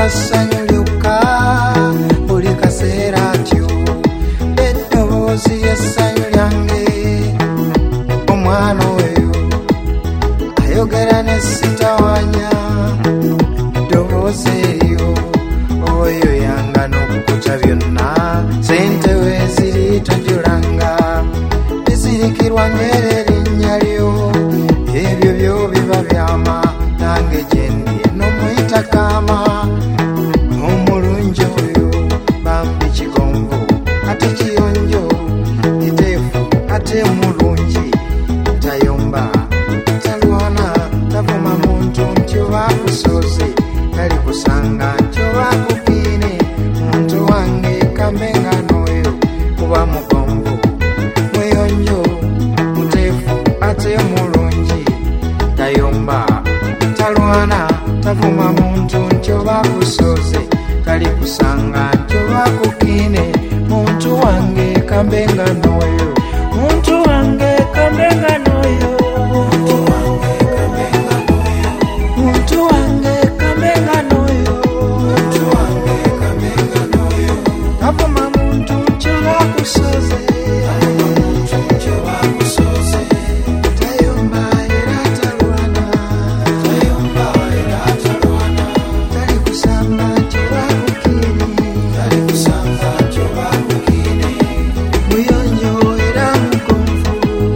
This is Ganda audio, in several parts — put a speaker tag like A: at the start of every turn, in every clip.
A: ssanyu lyokka buli kaseera atyo eddoboozi ly'essanyu lyange omwana oyo ayogera ne sitawanya eddoboozi eryo oyo yanga n'okukuta byonna sente weeziri tojulanga bizirikirwa ng'erinnya lyo ebyo byo biba byama nange gyendi n'omuyita kaama omulungi oyo bambi kigonvu ate kiyonjo kiteefu ate mulungi tayomba talwana tavuma muntu nti oba akusoze tali kusanga nti oba akupiine muntu wange kambenga n'oyo kuba mugonvu mweyonjo muteefu ate mulungi tayomba talwana tavuma muntu nti oba akusoze tali kusanga nti oba akukiine muntu wange kambenga n'oyo muntu wange kambenga n'oyo muntu wange kambenga n'oyo tavuma muntu nti oba akusoze tayomba era talwana tali kusanga nti oba akukiine muyonjo era mugonvu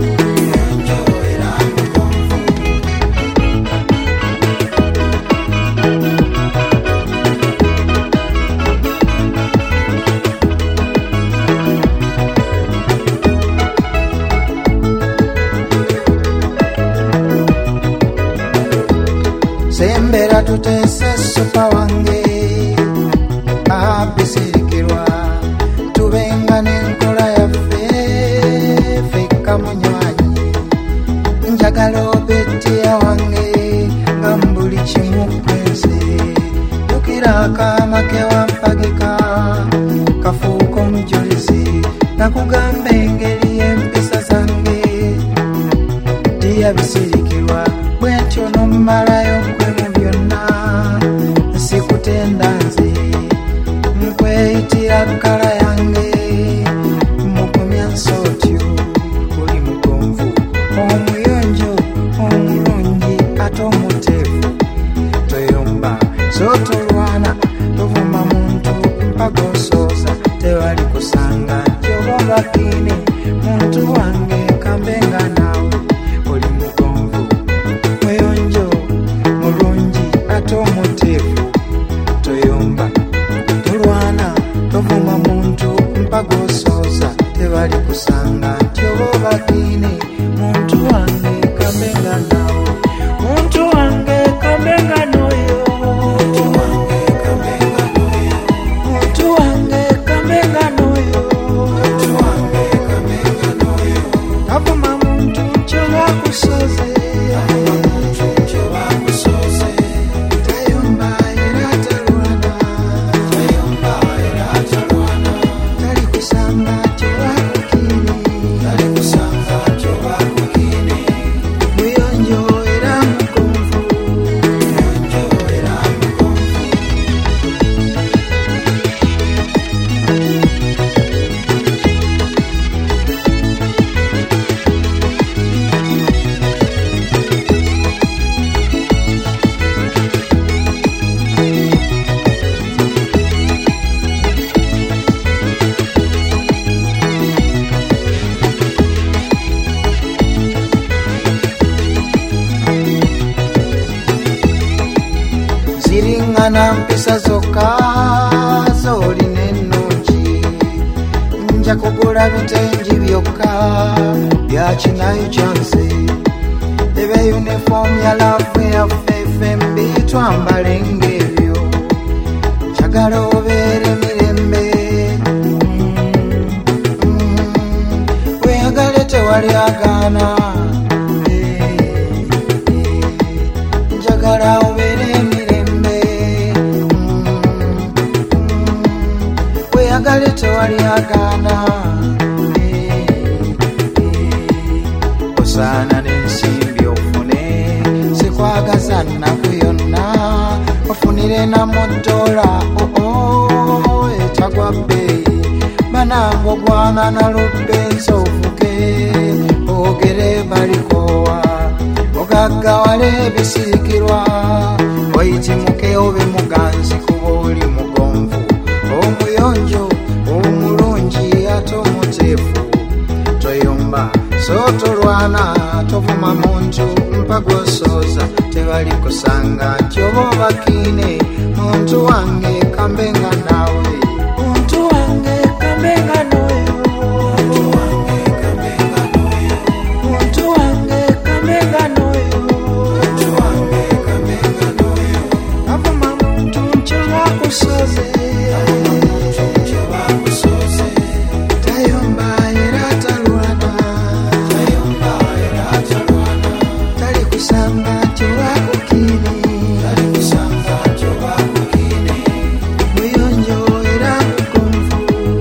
A: sembera tuteese supa wange abisirikirwa tubenga n'enkola yaffe fekka munywanyi njagala obettiya wange nga mbuli kimu kwenze tukira akaama kewampagika kafuuka omujulizi nakugamba engeri y'empisa zange tiyabisirikirwa bwentyo nomumalayo gwe mu byonna sikutenda nze nkweyitira kkala yange mukumya nsootyo oli mugonvu omuyonjo omulungi ate omuteefu toyomba so tolwana tovuma muntu mpaka osooza tewali kusanga nti oba obakiine muntu wange kambenga naawe oli mugonvu mweyonjo mulungi ate omuteefu toyomba tolwana tovuma muntu mpaka osooza tewali kusanga nti oba obakiine muntu wange kambenga naawe muntu wange kambenga n'oyo muntu wange kambenga n'oyo tavuma muntu nti oba akusoze tayomba era talwana tali kusanga nti oba akukiine muyonjo era mugonvu ziringana mpisa zokka zolina ennungi nja kugula bitengi byokka bya kinayi kyanze ebe uniform ya lafu yaffe fembi twambale ng'ebyo njagala obeere mirembe weyagale tewali agaana njagala obeere mirembe weyagale tewali agaana osaana n'ensimbi ofune sikwagaza nnaku yonna ofunire yena mudola etagwa bbeeyi banango gwana na lubenso ovuge ogere balikowa ogaggawala ebisiikirwa oyitimuke obe muganzi kuba oli mugonvu omuyonjo omulungi ate omuteefu toyomba so tolwana tovuma muntu mpagosooza tebali kusanga nti oba obakiine muntu wange kambenga naawe muntu wange kambenga noyo muntu wange kambenga noyo avuma muntu nkyolwakusoze tayomba era talwana tali kusanga nti olwakukiine muyonjo era mugonvu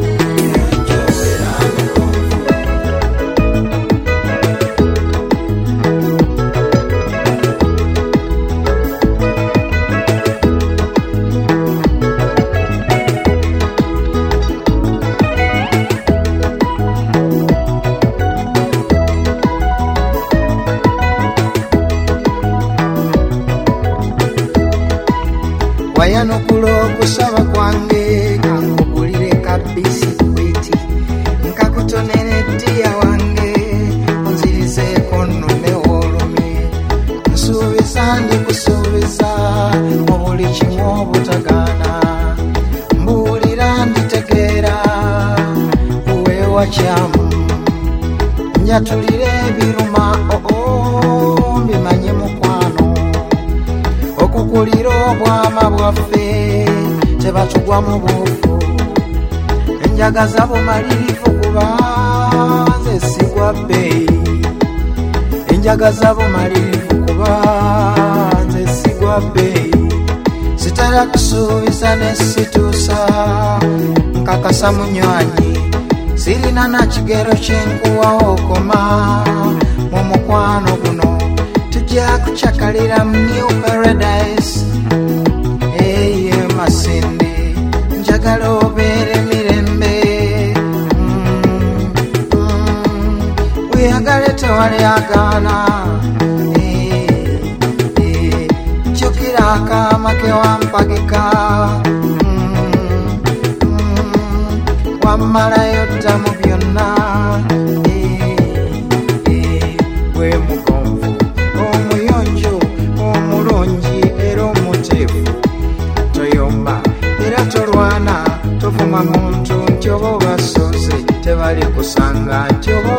A: wayanukula okusaba kwange kankugulire kabisikwiti nkakutonera eddiya wange onzirizeeko nnume olumye nsuubiza ndikusuubiza mu buli kimu obutagaana mbuulira nditegeera weewakyamu njatulire ebiruma mbimanye mukwano okukulira obwama bwaffe tebatugwa mu buufu enjagaza bumalirivu kuba nze sigwa bbeeyi enjagaza bumalirivu kuba nze sigwa bbeeyi sitera kusuubiza ne situusa nkakasa munywanyi sirina na kigero kyenkuwaho okoma mu mukwano guno tujja kucakalira mu new paradise eye masinde njagala obeere mirembe weyagale tewali agaana jjukira akaama kewampagika wammalayo dda mu byonna gwe mugonvu omuyonjo omulungi era omuteefu toyomba era tolwana tovuma muntu nti oba obasoze tebali kusanga nti oba